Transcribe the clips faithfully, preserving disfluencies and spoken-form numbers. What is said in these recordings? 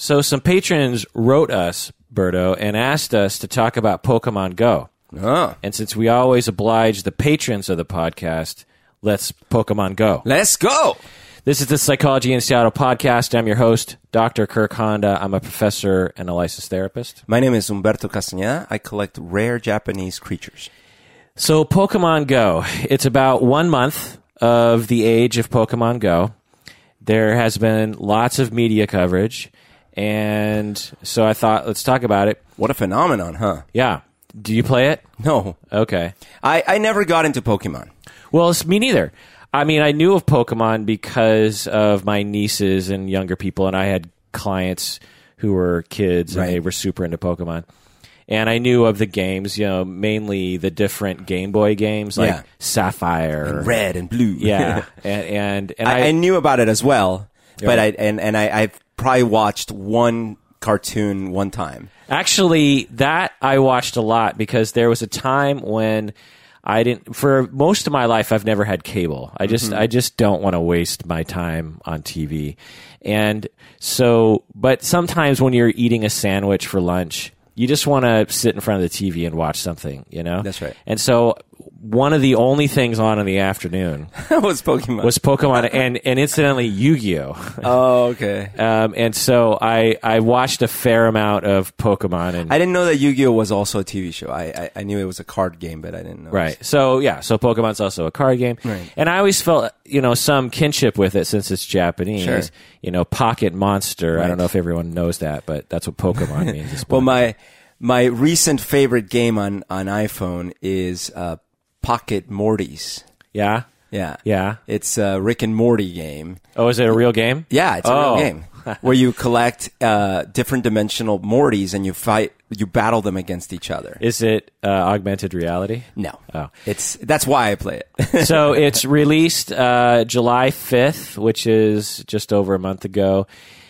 So some patrons wrote us, Berto, and asked us to talk about Pokemon Go. Oh. And since we always oblige the patrons of the podcast, let's Pokemon Go. Let's go! This is the Psychology in Seattle podcast. I'm your host, Doctor Kirk Honda. I'm a professor and a licensed therapist. My name is Humberto Castañeda. I collect rare Japanese creatures. So Pokemon Go, it's about one month of the age of Pokemon Go. There has been lots of media coverage, and so I thought, let's talk about it. What a phenomenon, huh? Yeah. Do you play it? No. Okay. I, I never got into Pokemon. Well, it's me neither. I mean, I knew of Pokemon because of my nieces and younger people, and I had clients who were kids, and Right. they were super into Pokemon. And I knew of the games, you know, mainly the different Game Boy games, like Yeah. Sapphire. And red and blue. Yeah. and and, and I, I, I knew about it as well, Yeah. but I and, and I, I've probably watched one cartoon one time. Actually, that I watched a lot because there was a time when I didn't. For most of my life, I've never had cable. I just, Mm-hmm. I just don't want to waste my time on T V. And so, but sometimes when you're eating a sandwich for lunch, you just want to sit in front of the T V and watch something. You know, That's right. And so, one of the only things on in the afternoon was Pokemon. was Pokemon, and and incidentally, Yu-Gi-Oh. Oh, okay. Um, and so I, I watched a fair amount of Pokemon. And I didn't know that Yu-Gi-Oh was also a T V show. I, I, I knew it was a card game, but I didn't know. Right. So, yeah. So, Pokemon's also a card game. Right. And I always felt, you know, some kinship with it since it's Japanese. Sure. You know, Pocket Monster. I Right. don't know if everyone knows that, but that's what Pokemon means. It's Well, Pokemon. my my recent favorite game on, on iPhone is uh, Pocket Morty's. Yeah? Yeah. Yeah. It's a Rick and Morty game. Oh, is it a real game? Yeah, it's a Oh. real game where you collect uh, different dimensional Mortys and you fight, you battle them against each other. Is it uh, augmented reality? No, Oh. it's that's why I play it. So, it's released uh, July fifth, which is just over a month ago.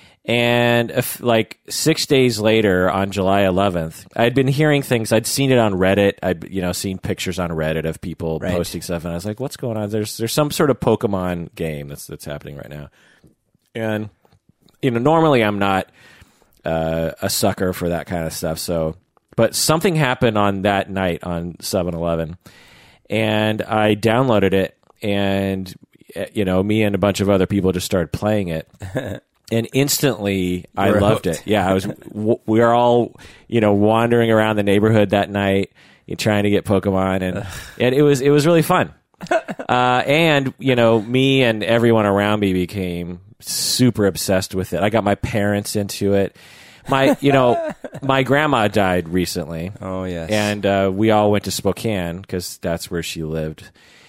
And if, like six days later, on July eleventh, I'd been hearing things. I'd seen it on Reddit. I'd you know seen pictures on Reddit of people Right. posting stuff, and I was like, "What's going on?" There's there's some sort of Pokemon game that's that's happening right now. And you know, normally I'm not uh, a sucker for that kind of stuff. So, but something happened on that night on seven eleven, and I downloaded it, and you know, me and a bunch of other people just started playing it. And instantly, I We're loved hooked. it. Yeah, I was. W- we were all, you know, wandering around the neighborhood that night, you know, trying to get Pokemon, and and it was it was really fun. Uh, and you know, me and everyone around me became super obsessed with it. I got my parents into it. My, you know, my grandma died recently. Oh, yes. And uh, we all went to Spokane because that's where she lived,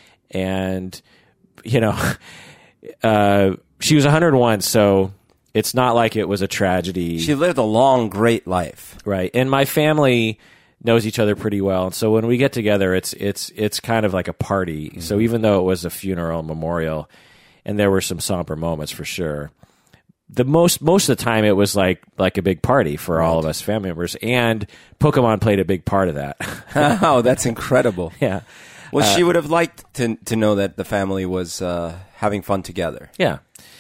and you know, uh, she was one hundred one, so. It's not like it was a tragedy. She lived a long, great life. Right. And my family knows each other pretty well. And so when we get together, it's it's it's kind of like a party. Mm-hmm. So even though it was a funeral memorial, and there were some somber moments for sure, the most most of the time it was like like a big party for right. all of us family members. And Pokemon played a big part of that. Oh, that's incredible. Yeah. Well, uh, she would have liked to to know that the family was uh, having fun together. Yeah.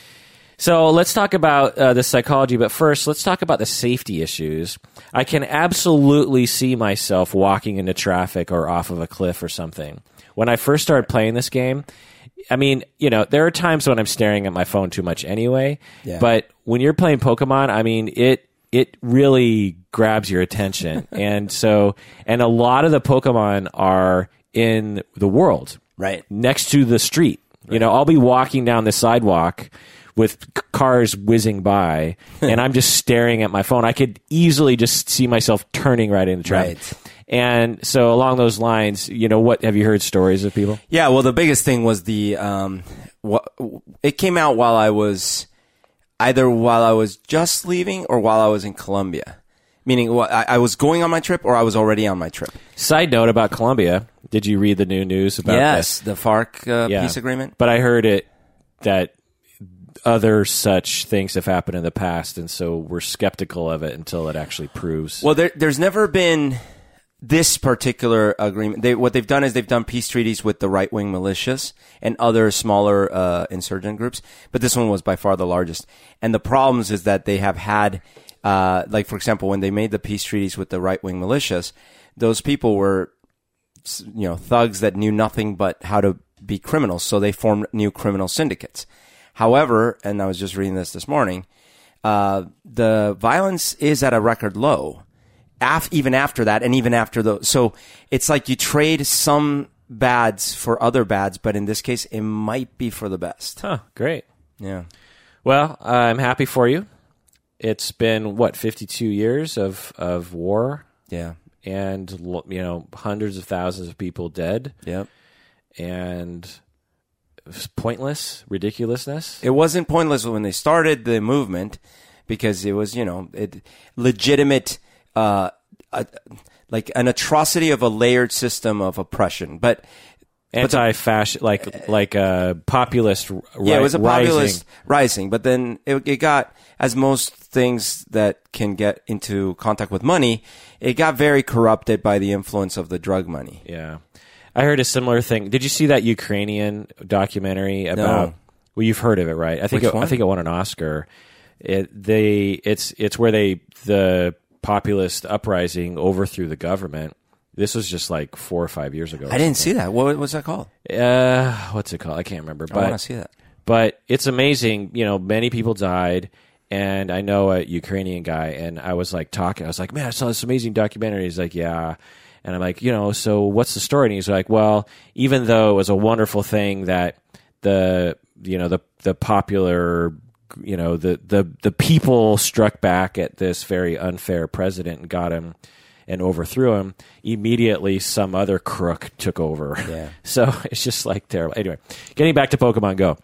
So let's talk about uh, the psychology, but first, let's talk about the safety issues. I can absolutely see myself walking into traffic or off of a cliff or something. When I first started playing this game, I mean, you know, there are times when I'm staring at my phone too much anyway, yeah. but when you're playing Pokemon, I mean, it it really grabs your attention. And so, and a lot of the Pokemon are in the world. Right. Next to the street. Right. You know, I'll be walking down the sidewalk with c- cars whizzing by, and I'm just staring at my phone. I could easily just see myself turning right into traffic. Right. And so along those lines, you know, what have you heard stories of people? Yeah, well, the biggest thing was the um, what it came out while I was either while I was just leaving or while I was in Colombia. Meaning, well, I, I was going on my trip or I was already on my trip. Side note about Colombia: did you read the new news about yes, this? the FARC uh, Yeah. peace agreement? But I heard it that other such things have happened in the past, and so we're skeptical of it until it actually proves. Well, there, there's never been this particular agreement. They, what they've done is they've done peace treaties with the right-wing militias and other smaller uh, insurgent groups, but this one was by far the largest. And the problems is that they have had uh, like for example, when they made the peace treaties with the right wing militias, those people were, you know, thugs that knew nothing but how to be criminals. So they formed new criminal syndicates. However, and I was just reading this this morning, uh, the violence is at a record low. Af- even after that, and even after those, so it's like you trade some bads for other bads, but in this case, it might be for the best. Huh, great. Yeah. Well, I'm happy for you. It's been, what, fifty-two years of, of war? Yeah. And, you know, hundreds of thousands of people dead. Yep. And pointless ridiculousness. It wasn't pointless when they started the movement because it was, you know, it, legitimate... Uh, a, like an atrocity of a layered system of oppression, but anti-fascist, like like a populist. Ri- yeah, it was a populist rising. rising, but then it, it got, as most things that can get into contact with money, it got very corrupted by the influence of the drug money. Yeah, I heard a similar thing. Did you see that Ukrainian documentary about? No. Well, you've heard of it, right? I think Which it, one? I think it won an Oscar. It they it's it's where they the populist uprising overthrew the government. This was just like four or five years ago. I didn't see that. What was that called? Uh, what's it called? I can't remember. I But, want to see that. But it's amazing. You know, many people died, and I know a Ukrainian guy, and I was like talking. I was like, man, I saw this amazing documentary. He's like, yeah. And I'm like, you know, so what's the story? And he's like, well, even though it was a wonderful thing that the, you know, the the popular you know, the, the, the people struck back at this very unfair president and got him and overthrew him. Immediately, some other crook took over. Yeah. So it's just like terrible. Anyway, getting back to Pokemon Go.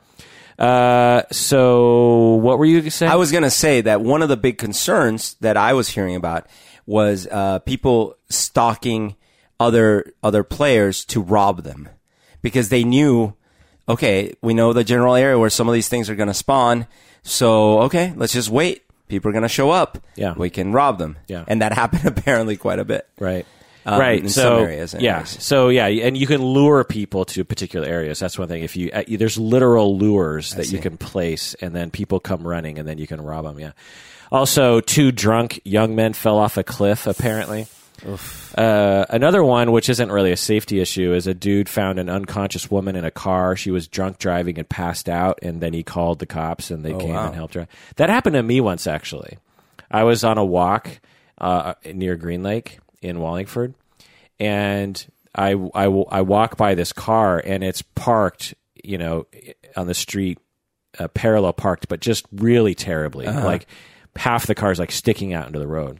Uh, so what were you saying? I was going to say that one of the big concerns that I was hearing about was uh, people stalking other other players to rob them because they knew, okay, we know the general area where some of these things are going to spawn. So, okay, let's just wait. People are going to show up. Yeah. We can rob them. Yeah. And that happened apparently quite a bit. Right. Um, right. in so, some areas. Anyways. Yeah. So, yeah, and you can lure people to particular areas. That's one thing. If you, uh, there's literal lures that you can place, and then people come running, and then you can rob them. Yeah. Also, two drunk young men fell off a cliff, apparently. Uh, another one, which isn't really a safety issue, is a dude found an unconscious woman in a car. She was drunk driving and passed out, and then he called the cops, and they Oh, came wow. and helped her. That happened to me once, actually. I was on a walk uh, near Green Lake in Wallingford, and I, I, I walk by this car, and it's parked, you know, on the street, uh, parallel parked, but just really terribly. Uh-huh. Like half the car's like sticking out into the road.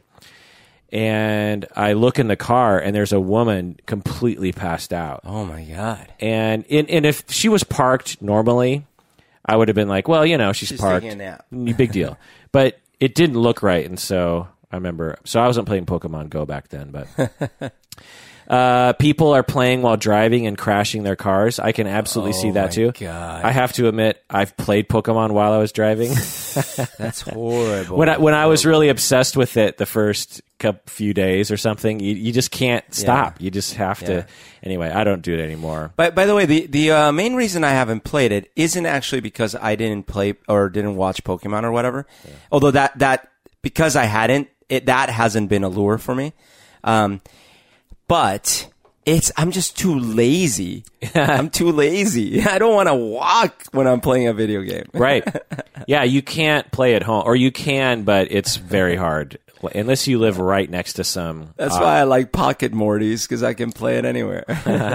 And I look in the car, and there's a woman completely passed out. Oh, my God. And in, and if she was parked normally, I would have been like, well, you know, she's, She's parked. taking a nap. Big deal. But it didn't look right, and so I remember. So I wasn't playing Pokemon Go back then, but uh, people are playing while driving and crashing their cars. I can absolutely Oh, see that my too. God. I have to admit, I've played Pokemon while I was driving. That's horrible. when I when I was really obsessed with it the first couple, few days or something, you, you just can't stop. You just have Yeah. to. Anyway, I don't do it anymore. By, by the way, the, the uh, main reason I haven't played it isn't actually because I didn't play or didn't watch Pokemon or whatever. Yeah. Although that, that, because I hadn't, it, that hasn't been a lure for me. Um, but it's, I'm just too lazy. I'm too lazy. I don't want to walk when I'm playing a video game. Right. Yeah, you can't play at home. Or you can, but it's very hard. Unless you live right next to some. That's uh, why I like Pocket Mortys, because I can play it anywhere.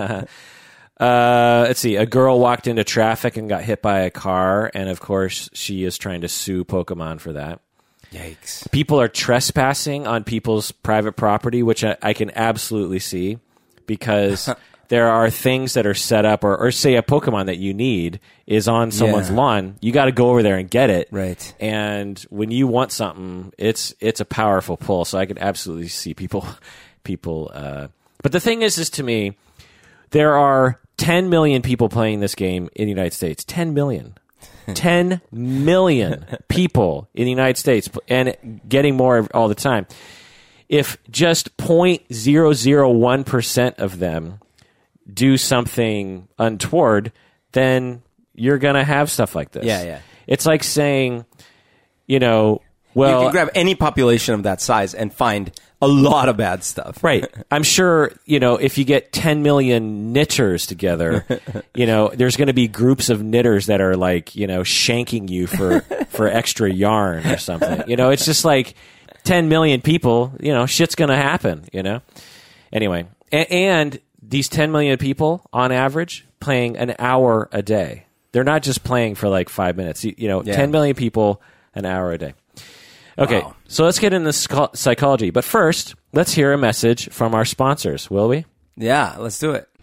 uh, let's see. A girl walked into traffic and got hit by a car, and of course, she is trying to sue Pokemon for that. Yikes. People are trespassing on people's private property, which I, I can absolutely see, because there are things that are set up, or, or say a Pokemon that you need is on someone's Yeah. lawn. You got to go over there and get it. Right. And when you want something, it's it's a powerful pull. So I can absolutely see people, people. Uh, but the thing is, is to me, there are ten million people playing this game in the United States. ten million. ten million people in the United States, and getting more all the time. If just zero point zero zero one percent of them do something untoward, then you're going to have stuff like this. Yeah, yeah. It's like saying, you know, Well, you can grab any population of that size and find a lot of bad stuff. Right. I'm sure, you know, if you get ten million knitters together, you know, there's going to be groups of knitters that are like, you know, shanking you for, for extra yarn or something. You know, it's just like ten million people, you know, shit's going to happen, you know? Anyway, a- and these ten million people on average playing an hour a day. They're not just playing for like five minutes. You, you know, Yeah. ten million people an hour a day. Okay, Wow. so let's get into sc- psychology. But first, let's hear a message from our sponsors, will we? Yeah, let's do it.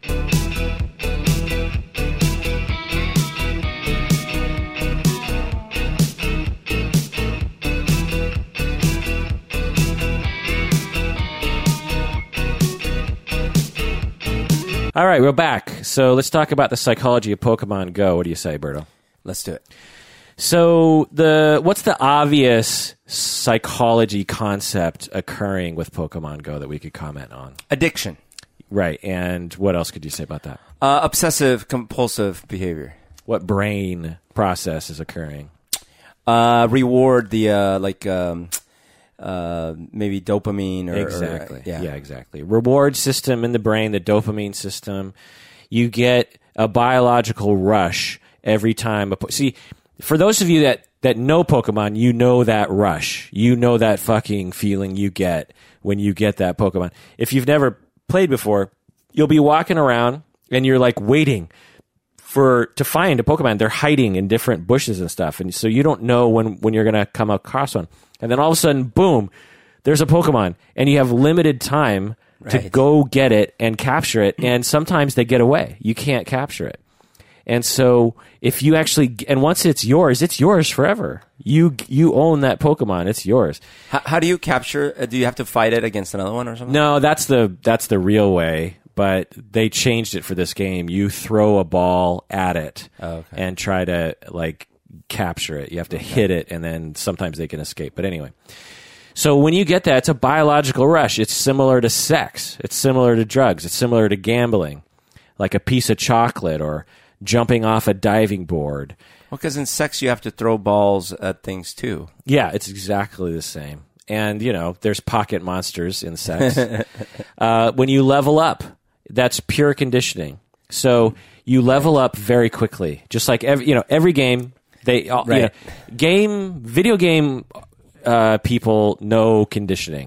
All right, we're back. So let's talk about the psychology of Pokemon Go. What do you say, Berto? Let's do it. So the what's the obvious psychology concept occurring with Pokemon Go that we could comment on? Addiction. Right, and what else could you say about that? Uh, obsessive compulsive behavior. What brain process is occurring? Uh, reward the uh, like um, uh, maybe dopamine or Exactly. or, yeah. yeah, exactly. Reward system in the brain, the dopamine system. You get a biological rush every time. A po- See, for those of you that, that know Pokemon, you know that rush. You know that fucking feeling you get when you get that Pokemon. If you've never played before, you'll be walking around and you're like waiting for to find a Pokemon. They're hiding in different bushes and stuff, and so you don't know when, when you're going to come across one. And then all of a sudden, boom, there's a Pokemon, and you have limited time to Right. go get it and capture it, and sometimes they get away. You can't capture it. And so if you actually, and once it's yours, it's yours forever. You you own that Pokemon. It's yours. How, how do you capture? Uh, do you have to fight it against another one or something? No, that's the that's the real way. But they changed it for this game. You throw a ball at it Oh, okay. and try to like capture it. You have to hit it, and then sometimes they can escape. But anyway, so when you get that, it's a biological rush. It's similar to sex. It's similar to drugs. It's similar to gambling, like a piece of chocolate or jumping off a diving board. Well, because in sex you have to throw balls at things too. Yeah, it's exactly the same. And, you know, there's pocket monsters in sex. uh, when you level up, that's pure conditioning. So you level up very quickly. Just like, every, you know, every game, they, all you know, Right. game, video game uh, people know conditioning.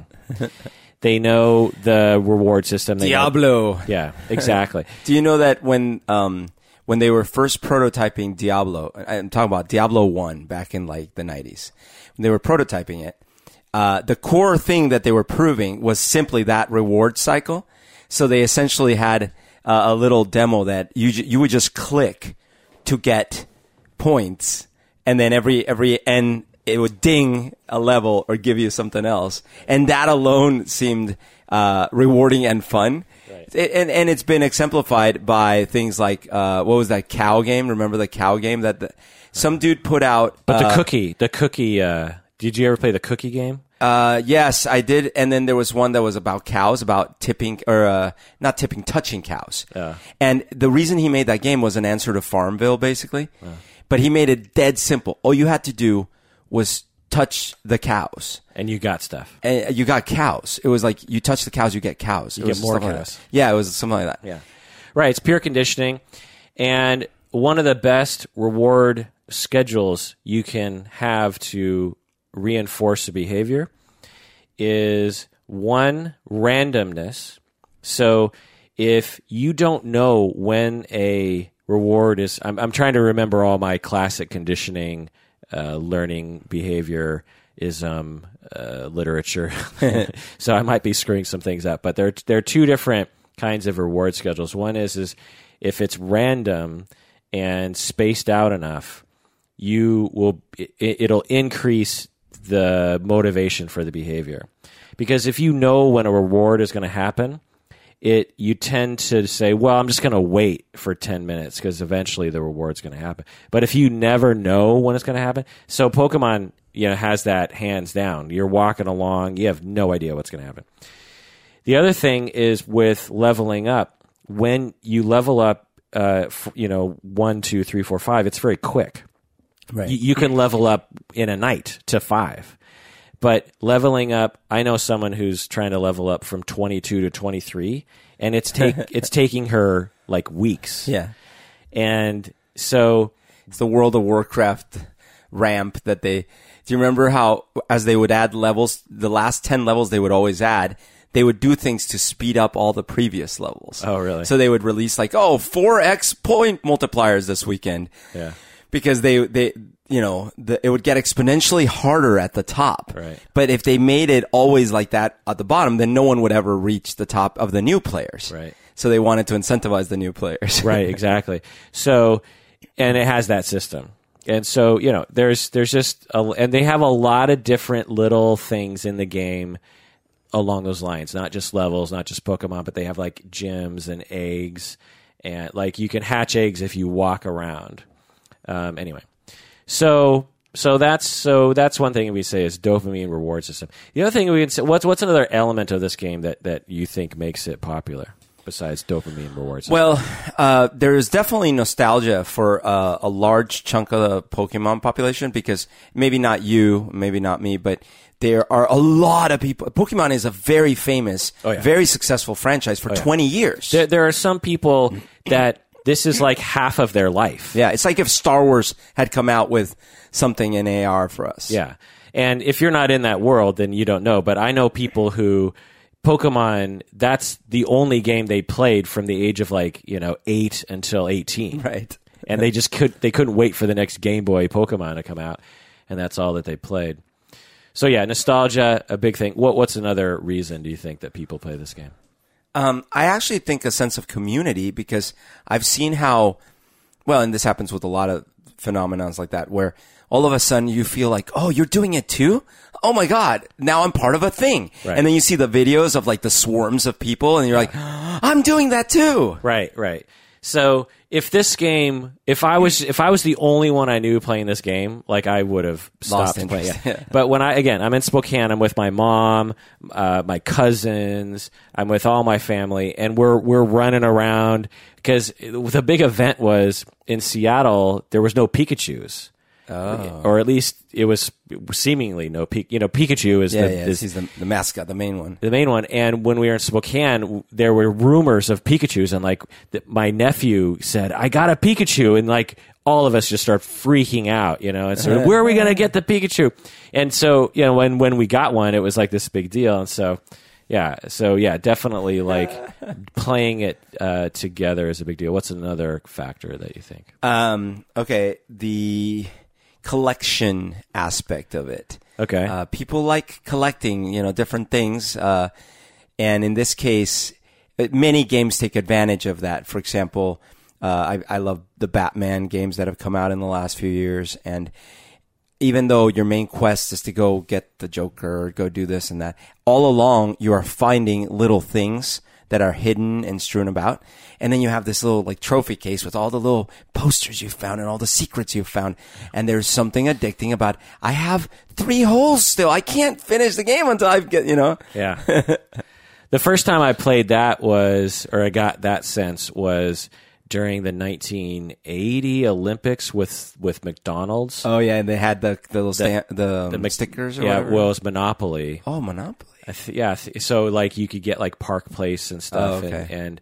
They know the reward system. They know- Diablo. yeah, exactly. Do you know that when um when they were first prototyping Diablo, I'm talking about Diablo one back in like the nineties, when they were prototyping it, uh, the core thing that they were proving was simply that reward cycle. So they essentially had uh, a little demo that you ju- you would just click to get points, and then every every N it would ding a level or give you something else, and that alone seemed uh, rewarding and fun. Right. It, and and it's been exemplified by things like uh, what was that cow game? Remember the cow game that the, some dude put out? But the uh, cookie, the cookie, uh, did you ever play the cookie game? Uh, yes, I did. And then there was one that was about cows, about tipping, or uh, not tipping, touching cows. Yeah. And the reason he made that game was an answer to Farmville, basically. But he made it dead simple. All you had to do was touch the cows. And you got stuff. And you got cows. It was like you touch the cows, you get cows. It You was get more stuff like cows. that. Yeah, it was something like that. Yeah. Right. It's pure conditioning. And one of the best reward schedules you can have to reinforce the behavior is one, randomness. So if you don't know when a reward is, I'm, I'm trying to remember all my classic conditioning, uh, learning behavior ism uh, literature. So I might be screwing some things up, but there, there are two different kinds of reward schedules. One is, is if it's random and spaced out enough, you will, it, it'll increase the motivation for the behavior. Because if you know when a reward is going to happen, it you tend to say, well, I'm just going to wait for ten minutes because eventually the reward's going to happen. But if you never know when it's going to happen, so Pokemon, you know, has that hands down. You're walking along, you have no idea what's going to happen. The other thing is with leveling up, when you level up, uh, f- you know, one, two, three, four, five, it's very quick. Right. You, you can level up in a night to five. But leveling up, I know someone who's trying to level up from twenty-two to twenty-three, and it's take it's taking her like weeks. Yeah. And so it's the World of Warcraft ramp that they, do you remember how as they would add levels, the last ten levels they would always add, they would do things to speed up all the previous levels. Oh, really? So they would release like, oh, four X point multipliers this weekend. Yeah. Because they, they, you know, the, it would get exponentially harder at the top. Right. But if they made it always like that at the bottom, then no one would ever reach the top of the new players. Right. So they wanted to incentivize the new players. Right, exactly. So, and it has that system. And so, you know, there's, there's just, a, and they have a lot of different little things in the game along those lines, not just levels, not just Pokemon, but they have like gyms and eggs, and like you can hatch eggs if you walk around. Um, anyway, so so that's so that's one thing we say is dopamine reward system. The other thing we can say, what's what's another element of this game that, that you think makes it popular besides dopamine reward system? Well, uh, there is definitely nostalgia for uh, a large chunk of the Pokemon population because maybe not you, maybe not me, but there are a lot of people. Pokemon is a very famous, oh, yeah. very successful franchise for oh, yeah. twenty years. There, there are some people that this is like half of their life. Yeah, it's like if Star Wars had come out with something in A R for us. Yeah. And if you're not in that world, then you don't know. But I know people who, Pokemon, that's the only game they played from the age of like, you know, eight until eighteen. Right. And they just could, they couldn't wait for the next Game Boy Pokemon to come out. And that's all that they played. So yeah, nostalgia, a big thing. What, what's another reason do you think that people play this game? Um, I actually think a sense of community because I've seen how, well, and this happens with a lot of phenomenons like that, where all of a sudden you feel like, oh, you're doing it too? Oh my God, now I'm part of a thing. Right. And then you see the videos of like the swarms of people and you're like, I'm doing that too. Right, right. So if this game, if I was, if I was the only one I knew playing this game, like I would have stopped Lost playing. interest. Yeah. But when I, again, I'm in Spokane, I'm with my mom, uh, my cousins, I'm with all my family, and we're we're running around because the big event was in Seattle. There was no Pikachus. Oh. Or at least it was seemingly no Pikachu. You know, Pikachu is Yeah, the, yeah, is he's the, the mascot, the main one. the main one. And when we were in Spokane, there were rumors of Pikachus, and like th- my nephew said, "I got a Pikachu," and like all of us just start freaking out, you know. And so, where are we gonna get the Pikachu? And so, you know, when when we got one, it was like this big deal. And so, yeah, so yeah, definitely like playing it uh, together is a big deal. What's another factor that you think? Um, okay, the collection aspect of it. Okay. Uh, people like collecting, you know, different things. Uh, and in this case, many games take advantage of that. For example, uh, I, I love the Batman games that have come out in the last few years. And even though your main quest is to go get the Joker, go do this and that, all along you are finding little things that are hidden and strewn about. And then you have this little like trophy case with all the little posters you found and all the secrets you found. And there's something addicting about, I have three holes still. I can't finish the game until I get, you know. Yeah. The first time I played that was, or I got that sense was during the nineteen eighty Olympics with, with McDonald's. Oh yeah. And they had the, the little sta- the, um, the Mc- stickers or yeah, whatever. well, it was Monopoly. Oh, Monopoly. I th- yeah, th- so like you could get like Park Place and stuff, Oh, okay. and, and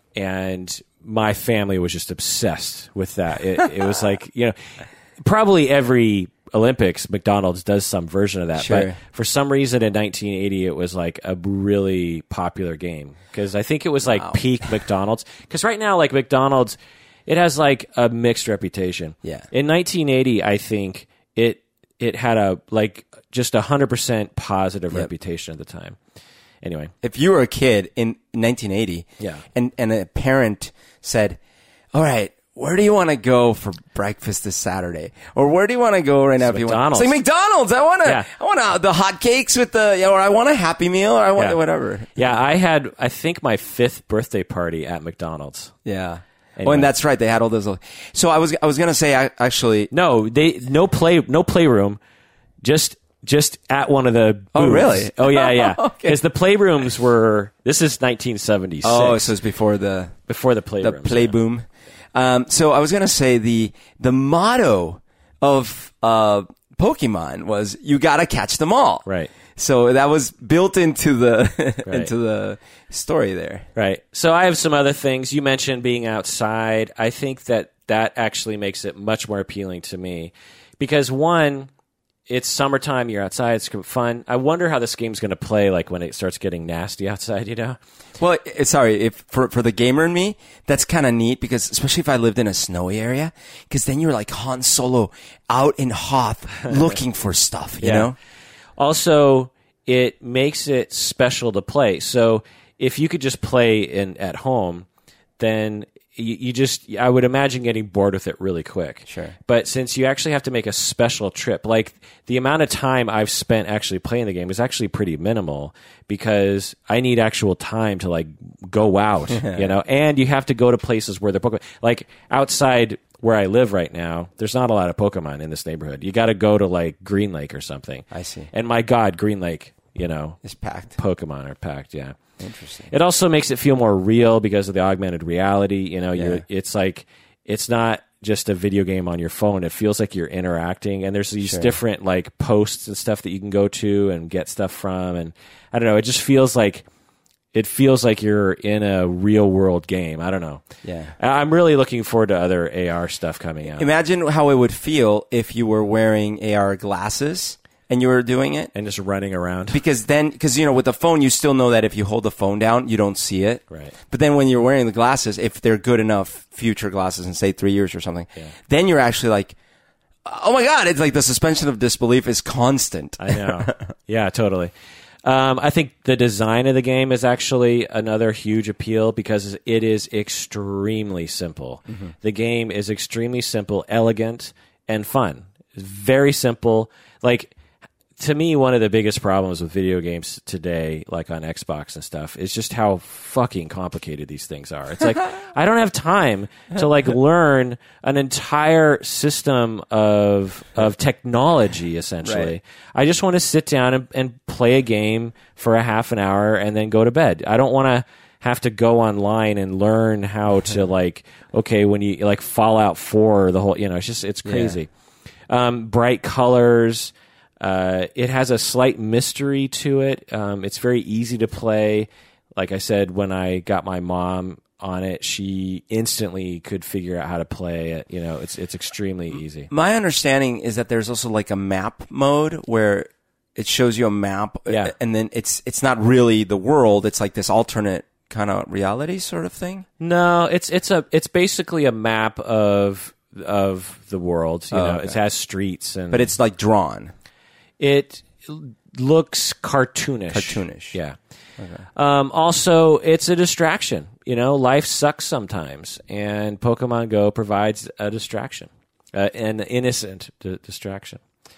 and my family was just obsessed with that. It, it was like, you know, probably every Olympics McDonald's does some version of that, Sure. but for some reason in nineteen eighty it was like a really popular game because I think it was like Wow. peak McDonald's. Because right now, like McDonald's, it has like a mixed reputation. Yeah. In nineteen eighty, I think it it had a like just a hundred percent positive Yep. reputation at the time. Anyway, If you were a kid in nineteen eighty Yeah. and, and a parent said, all right, where do you want to go for breakfast this Saturday? Or where do you want to go right now? If you want, McDonald's. it's like McDonald's. I want to, Yeah. I want to, the hot cakes with the, or I want a Happy Meal, or I want Yeah. whatever. yeah, I had I think my fifth birthday party at McDonald's. Yeah. Oh, Anyway. and that's right. They had all those. little- So I was, I was going to say, I actually, No, they no play no playroom, just just at one of the booths. Oh, really? Oh yeah, yeah. Okay. Because the playrooms were this is nineteen seventy-six. oh, so it's before the, before the the playrooms. play yeah. boom. Um, so I was going to say the, the motto of, uh, Pokemon was you got to catch them all. Right. So that was built into the Right. into the story there. Right. So I have some other things. You mentioned being outside. I think that that actually makes it much more appealing to me because, one, it's summertime, you're outside, it's fun. I wonder how this game's going to play like when it starts getting nasty outside, you know? Well, it- sorry, if for for the gamer in me, that's kind of neat because especially if I lived in a snowy area, because then you're like Han Solo out in Hoth looking for stuff, you Yeah. know? Also, it makes it special to play. So if you could just play in at home, then you, you just, I would imagine getting bored with it really quick. Sure. But since you actually have to make a special trip, like the amount of time I've spent actually playing the game is actually pretty minimal because I need actual time to like go out, you know, and you have to go to places where they're Pokemon. Like outside where I live right now, there's not a lot of Pokemon in this neighborhood. You got to go to like Green Lake or something. I see. And my God, Green Lake, you know, It's packed. Pokemon are packed. Yeah. Interesting. It also makes it feel more real because of the augmented reality. You know, Yeah. you're, it's like it's not just a video game on your phone. It feels like you're interacting, and there's these Sure. different like posts and stuff that you can go to and get stuff from. And I don't know, it just feels like it feels like you're in a real world game. I don't know. Yeah. I- I'm really looking forward to other A R stuff coming out Imagine how it would feel if you were wearing A R glasses and you were doing it. and just running around. Because then, because, you know, with the phone, you still know that if you hold the phone down, you don't see it. Right. But then when you're wearing the glasses, if they're good enough future glasses in, say, three years or something, Yeah. then you're actually like, oh my God, it's like the suspension of disbelief is constant. I know. Yeah, totally. Um, I think the design of the game is actually another huge appeal because it is extremely simple. Mm-hmm. The game is extremely simple, elegant, and fun. It's very simple. Like, to me, one of the biggest problems with video games today, like on Xbox and stuff, is just how fucking complicated these things are. It's like, I don't have time to like learn an entire system of of technology, essentially. Right. I just want to sit down and, and play a game for a half an hour and then go to bed. I don't want to have to go online and learn how to like, okay, when you like Fallout four, the whole, you know, it's just, it's crazy. Um, bright colors. Uh, it has a slight mystery to it. Um, it's very easy to play. Like I said, when I got my mom on it, she instantly could figure out how to play it. You know, it's it's extremely easy. My understanding is that there's also like a map mode where it shows you a map, Yeah. and then it's it's not really the world. It's like this alternate kind of reality sort of thing. No, it's it's a it's basically a map of of the world. You Oh, know, okay. it has streets and But it's like drawn. it looks cartoonish. Cartoonish. Yeah. Um, also, it's a distraction. You know, life sucks sometimes, and Pokemon Go provides a distraction, uh, an innocent d- distraction.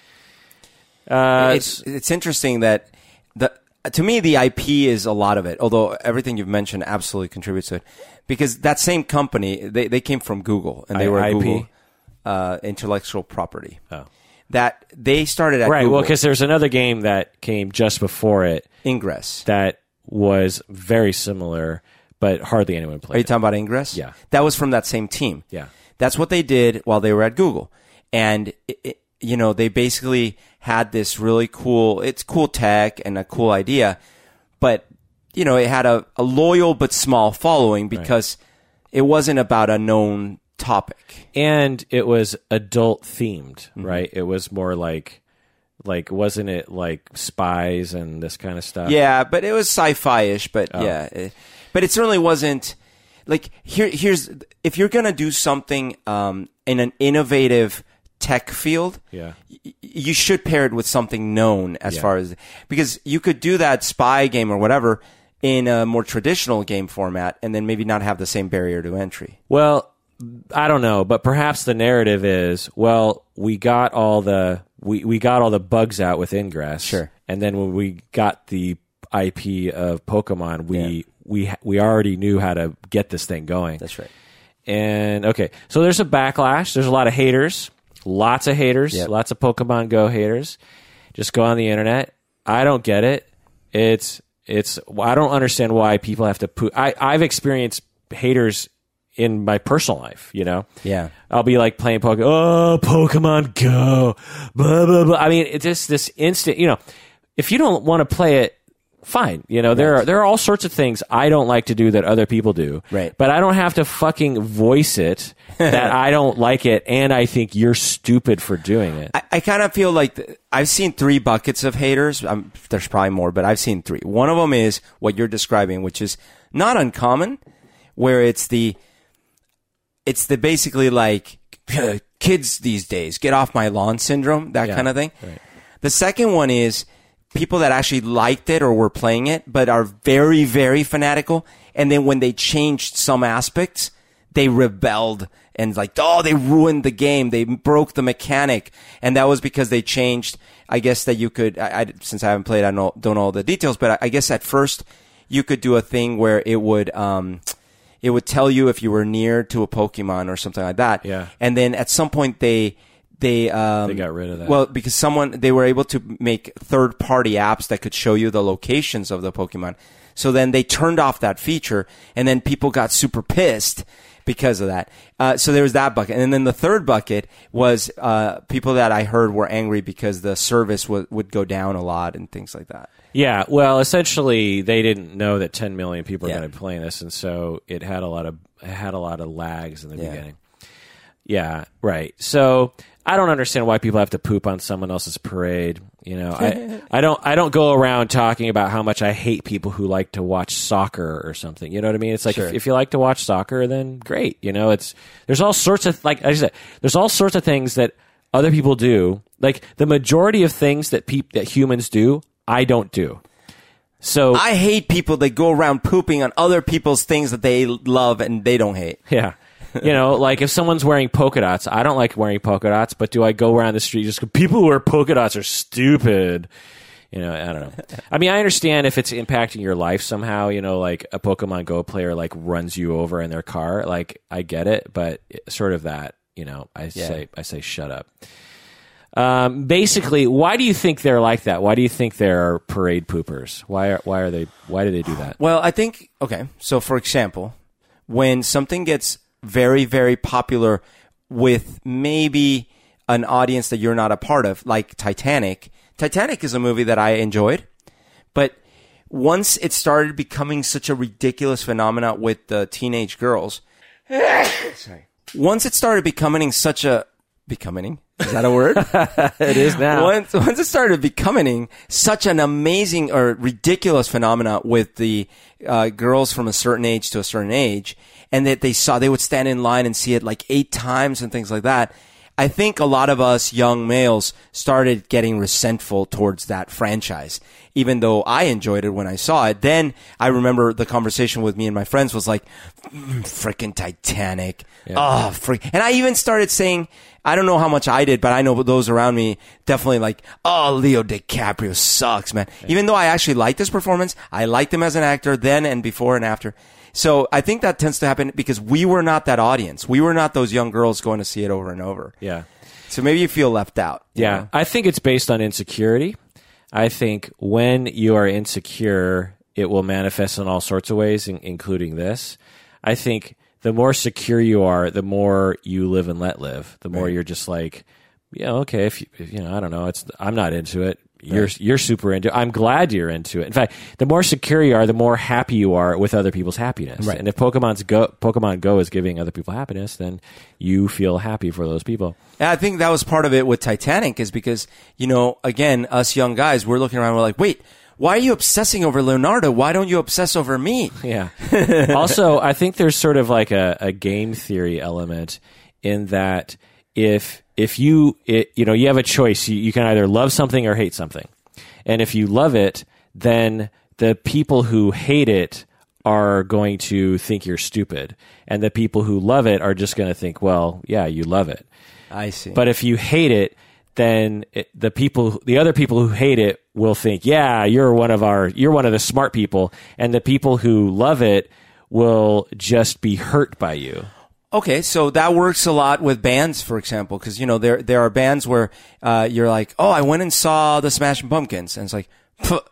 Uh, it's it's interesting that the to me the I P is a lot of it. Although everything you've mentioned absolutely contributes to it, because that same company they, they came from Google and they I- were I P? Google uh, intellectual property. Oh. That they started at right. Google. Well, because there's another game that came just before it Ingress. that was very similar, but hardly anyone Are you played. it. talking about Ingress? Yeah. That was from that same team. Yeah. That's what they did while they were at Google. And, it, it, you know, they basically had this really cool, it's cool tech and a cool idea, but, you know, it had a, a loyal but small following because it wasn't about a known topic. And it was adult themed, Mm-hmm. right? It was more like, like wasn't it like spies and this kind of stuff? Yeah, but it was sci-fi-ish, but Oh. yeah. It, but it certainly wasn't, like, here, here's, if you're going to do something um, in an innovative tech field, Yeah. y- you should pair it with something known as Yeah. far as, because you could do that spy game or whatever in a more traditional game format and then maybe not have the same barrier to entry. Well, I don't know, but perhaps the narrative is, well, we got all the we, we got all the bugs out with Ingress, Sure. and then when we got the I P of Pokemon, we Yeah. we we already knew how to get this thing going. That's right. And okay, so there's a backlash. There's a lot of haters, lots of haters, Yep. lots of Pokemon Go haters. Just go on the internet. I don't get it. It's it's. I don't understand why people have to put. I I've experienced haters in my personal life, you know? Yeah. I'll be like playing Pokemon, oh, Pokemon Go, blah, blah, blah. I mean, it's just this instant, you know, if you don't want to play it, fine. You know, there Right. are there are all sorts of things I don't like to do that other people do. Right. But I don't have to fucking voice it that I don't like it and I think you're stupid for doing it. I, I kind of feel like th- I've seen three buckets of haters. Um, there's probably more, but I've seen three. One of them is what you're describing, which is not uncommon, where it's the, it's the basically like kids these days get off my lawn syndrome, that Yeah. kind of thing. Right. The second one is people that actually liked it or were playing it, but are very, very fanatical. And then when they changed some aspects, they rebelled and like, oh, they ruined the game. They broke the mechanic. And that was because they changed, I guess that you could, I, I, since I haven't played, I don't, don't know all the details, but I, I guess at first you could do a thing where it would, um, it would tell you if you were near to a Pokemon or something like that. Yeah. And then at some point they, they, um, They got rid of that. Well, because someone, they were able to make third party apps that could show you the locations of the Pokemon. So then they turned off that feature and then people got super pissed because of that. Uh, so there was that bucket. And then the third bucket was, uh, people that I heard were angry because the service would, would go down a lot and things like that. Yeah, well, essentially, they didn't know that ten million people are Yeah. going to be playing this, and so it had a lot of it had a lot of lags in the Yeah. beginning. Yeah, right. So I don't understand why people have to poop on someone else's parade. You know, I I don't I don't go around talking about how much I hate people who like to watch soccer or something. You know what I mean? It's like Sure. if, if you like to watch soccer, then great. You know, it's there's all sorts of like I said, there's all sorts of things that other people do. Like the majority of things that peop- that humans do, I don't do. So I hate people that go around pooping on other people's things that they love and they don't hate. yeah. You know, like if someone's wearing polka dots, I don't like wearing polka dots, but do I go around the street just go, people who wear polka dots are stupid? You know, I don't know. I mean, I understand if it's impacting your life somehow, you know, like a Pokemon Go player like runs you over in their car, like I get it, but it, sort of that, you know, I Yeah. say I say shut up. Um, basically, why do you think they're like that? Why do you think they're parade poopers? Why are why are they why do they do that? Well, I think, okay, so for example, when something gets very, very popular with maybe an audience that you're not a part of, like Titanic. Titanic is a movie that I enjoyed, but once it started becoming such a ridiculous phenomenon with the teenage girls, sorry. Once it started becoming such a becoming is that a word? It is now. Once, once it started becoming such an amazing or ridiculous phenomena with the uh, girls from a certain age to a certain age, and that they saw they would stand in line and see it like eight times and things like that. I think a lot of us young males started getting resentful towards that franchise, even though I enjoyed it when I saw it. Then I remember the conversation with me and my friends was like, mm, freaking Titanic. Yeah. Oh, freak. And I even started saying, I don't know how much I did, but I know those around me definitely like, oh, Leo DiCaprio sucks, man. Yeah. Even though I actually liked his performance, I liked him as an actor then and before and after. So I think that tends to happen because we were not that audience. We were not those young girls going to see it over and over. Yeah. So maybe you feel left out. Yeah. know? I think it's based on insecurity. I think when you are insecure, it will manifest in all sorts of ways, in, including this. I think the more secure you are, the more you live and let live. The more Right. you're just like, yeah, okay, if you, if, you know, I don't know, it's I'm not into it. You're Right. you're super into it. I'm glad you're into it. In fact, the more secure you are, the more happy you are with other people's happiness. Right. And if Pokemon's Go Pokemon Go is giving other people happiness, then you feel happy for those people. And I think that was part of it with Titanic is because, you know, again, us young guys, we're looking around, we're like, wait, why are you obsessing over Leonardo? Why don't you obsess over me? Yeah. Also, I think there's sort of like a, a game theory element in that if if you it, you know you have a choice, you, you can either love something or hate something, and if you love it, then the people who hate it are going to think you're stupid, and the people who love it are just going to think, well, yeah, you love it. I see. But if you hate it, then it, the people, the other people who hate it will think, yeah, you're one of our, you're one of the smart people. And the people who love it will just be hurt by you. Okay, so that works a lot with bands, for example, because, you know, there there are bands where uh, you're like, oh, I went and saw the Smashing Pumpkins. And it's like, Pff,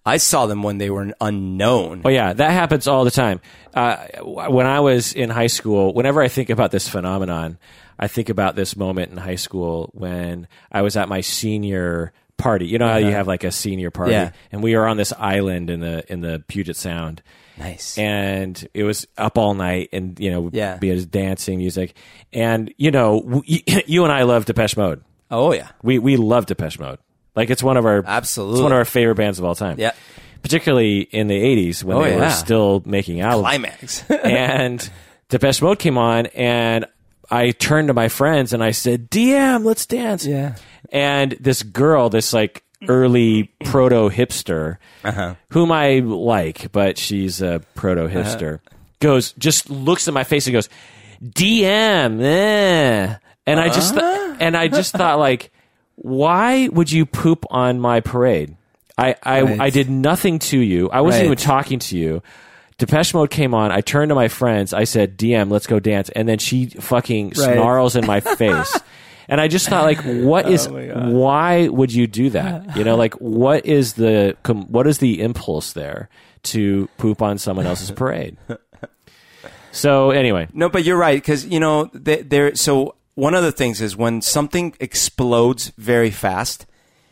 I saw them when they were unknown. Oh yeah, that happens all the time. Uh, when I was in high school, whenever I think about this phenomenon, I think about this moment in high school when I was at my senior party. You know how uh-huh. you have like a senior party, yeah. and we were on this island in the in the Puget Sound. Nice. And it was up all night, and you know, yeah. we had dancing music, and you know, we, you and I love Depeche Mode. Oh yeah, we we love Depeche Mode. Like it's one of our absolutely it's one of our favorite bands of all time. Yeah, particularly in the eighties when oh, they yeah. were still making albums. Climax. And Depeche Mode came on, and I turned to my friends and I said, D M, let's dance. Yeah. And this girl, this like early proto hipster, uh-huh. whom I like, but she's a proto hipster, uh-huh. goes just looks at my face and goes, D M, eh. And I just th- and I just thought like, why would you poop on my parade? I I, right. I did nothing to you. I wasn't right. even talking to you. Depeche Mode came on. I turned to my friends. I said, D M, let's go dance. And then she fucking right. snarls in my face. And I just thought, like, what is, oh why would you do that? You know, like, what is the, what is the impulse there to poop on someone else's parade? So anyway. No, but you're right. Cause you know, they, there, so one of the things is when something explodes very fast,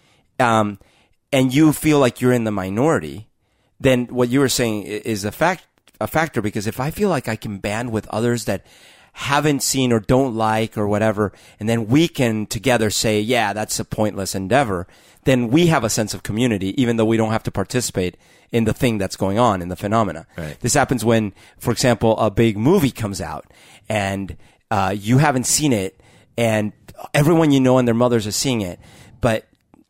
um, and you feel like you're in the minority, then what you were saying is a fact, a factor, because if I feel like I can band with others that haven't seen or don't like or whatever, and then we can together say, yeah, that's a pointless endeavor, then we have a sense of community, even though we don't have to participate in the thing that's going on, in the phenomena. Right. This happens when, for example, a big movie comes out and uh, you haven't seen it, and everyone you know and their mothers are seeing it, but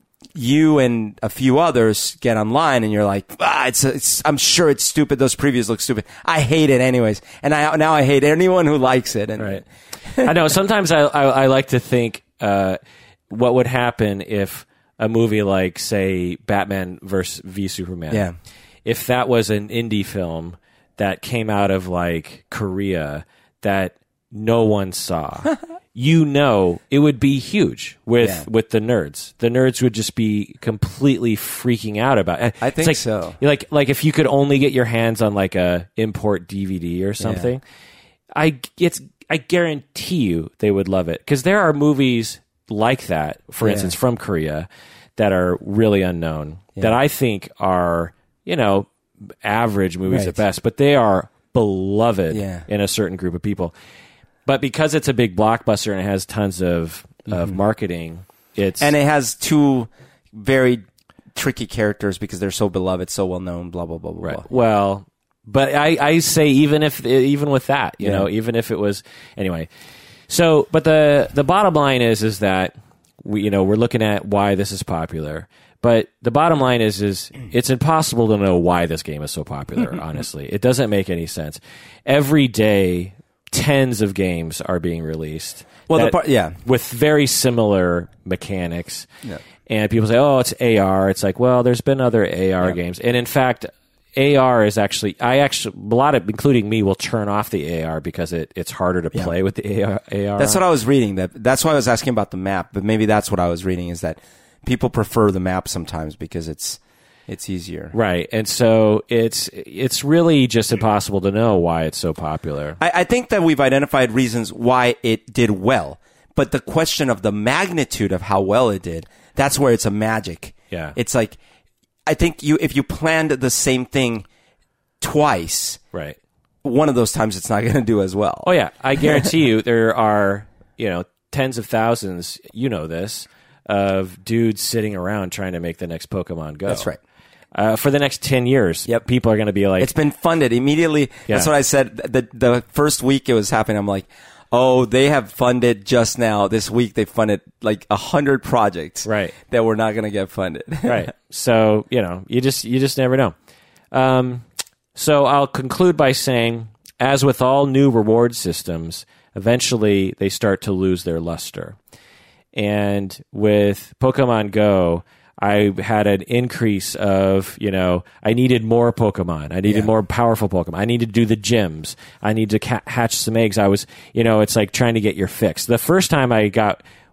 you and a few others get online and you're like, ah, it's, it's, I'm sure it's stupid. Those previews look stupid. I hate it anyways. And I, now I hate anyone who likes it. And right. I know. Sometimes I, I, I like to think, uh, what would happen if a movie like, say, Batman versus v Superman, yeah. if that was an indie film that came out of like Korea that no one saw. You know, it would be huge with, yeah. with the nerds. The nerds would just be completely freaking out about it. I think like, so. Like, like if you could only get your hands on like a import D V D or something, yeah. I it's I guarantee you they would love it, because there are movies like that, for yeah. instance, from Korea that are really unknown yeah. that I think are, you know, average movies right. at best, but they are beloved yeah. in a certain group of people. But because it's a big blockbuster and it has tons of, mm-hmm. of marketing, it's... And it has two very tricky characters because they're so beloved, so well known, blah, blah, blah, blah, right. blah. Well, but I, I say even if even with that, you yeah. know, even if it was... Anyway. So, but the, the bottom line is is that, we you know, we're looking at why this is popular. But the bottom line is is it's impossible to know why this game is so popular, honestly. It doesn't make any sense. Every day... Tens of games are being released. Well, that, the part, yeah, with very similar mechanics. Yeah. And people say, "Oh, it's A R." It's like, well, there's been other A R yeah. games, and in fact, A R is actually. I actually, a lot of, including me, will turn off the A R because it, it's harder to play yeah. with the A R. A R. That's what I was reading. That that's why I was asking about the map. But maybe that's what I was reading, is that people prefer the map sometimes because it's. It's easier. Right. And so it's it's really just impossible to know why it's so popular. I, I think that we've identified reasons why it did well. But the question of the magnitude of how well it did, that's where it's a magic. Yeah. It's like, I think you if you planned the same thing twice, right, one of those times it's not going to do as well. Oh, yeah. I guarantee you there are, you know, tens of thousands, you know this, of dudes sitting around trying to make the next Pokemon Go. That's right. Uh, for the next ten years, yep. people are going to be like... It's been funded immediately. Yeah. That's what I said. The, the first week it was happening, I'm like, oh, they have funded just now. This week they funded like a hundred projects right. that were not going to get funded. Right. So, you know, you just you just never know. Um, so I'll conclude by saying, as with all new reward systems, eventually they start to lose their luster. And with Pokemon Go... I had an increase of, you know, I needed more Pokemon. I needed yeah. more powerful Pokemon. I needed to do the gyms. I need to ca- hatch some eggs. I was, you know, it's like trying to get your fix. The first time I got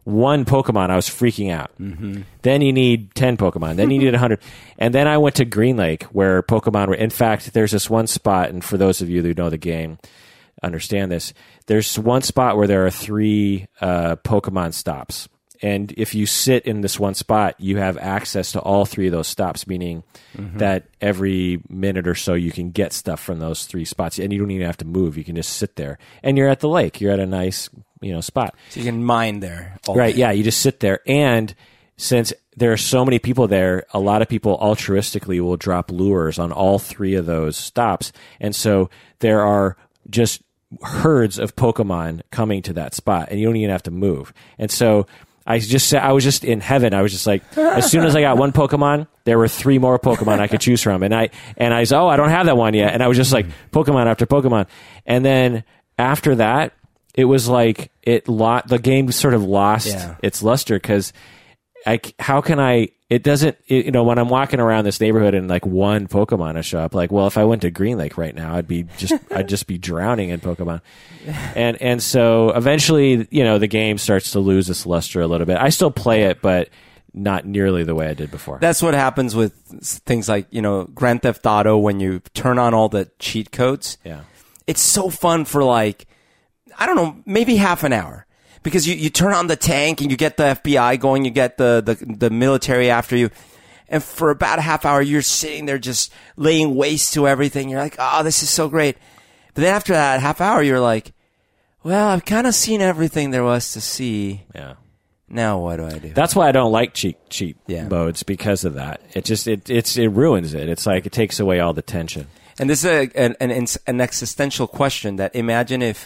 one Pokemon, I was freaking out. Mm-hmm. Then you need ten Pokemon. Then you need one hundred. And then I went to Green Lake where Pokemon were... In fact, there's this one spot, and for those of you who know the game, understand this, there's one spot where there are three uh, Pokemon stops. And if you sit in this one spot, you have access to all three of those stops, meaning mm-hmm. that every minute or so you can get stuff from those three spots. And you don't even have to move. You can just sit there. And you're at the lake. You're at a nice, you know, spot. So you can mine there. All right, day. Yeah. You just sit there. And since there are so many people there, a lot of people altruistically will drop lures on all three of those stops. And so there are just herds of Pokemon coming to that spot. And you don't even have to move. And so... I just said I was just in heaven. I was just like, as soon as I got one Pokemon, there were three more Pokemon I could choose from, and I and I said, oh, I don't have that one yet, and I was just like Pokemon after Pokemon, and then after that, it was like it lo- the game sort of lost yeah. its luster because I how can I? It doesn't, it, you know, when I'm walking around this neighborhood and like one Pokemon will show up, like, well, if I went to Green Lake right now, I'd be just, I'd just be drowning in Pokemon. And, and so eventually, you know, the game starts to lose its luster a little bit. I still play it, but not nearly the way I did before. That's what happens with things like, you know, Grand Theft Auto when you turn on all the cheat codes. Yeah. It's so fun for like, I don't know, maybe half an hour. Because you, you turn on the tank and you get the F B I going, you get the, the, the military after you. And for about a half hour, you're sitting there just laying waste to everything. You're like, oh, this is so great. But then after that half hour, you're like, well, I've kind of seen everything there was to see. Yeah. Now what do I do? That's why I don't like cheat cheat yeah. modes, because of that. It just it it's it ruins it. It's like it takes away all the tension. And this is a, an, an an existential question that imagine if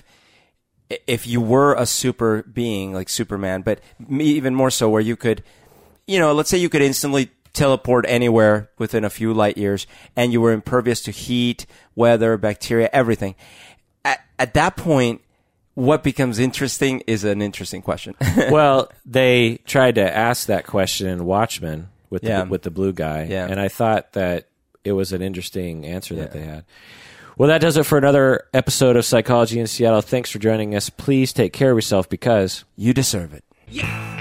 if you were a super being like Superman, but even more so where you could, you know, let's say you could instantly teleport anywhere within a few light years and you were impervious to heat, weather, bacteria, everything. At, at that point, what becomes interesting is an interesting question. Well, they tried to ask that question in Watchmen with the, yeah. with the blue guy, yeah. and I thought that it was an interesting answer yeah. that they had. Well, that does it for another episode of Psychology in Seattle. Thanks for joining us. Please take care of yourself because you deserve it. Yeah.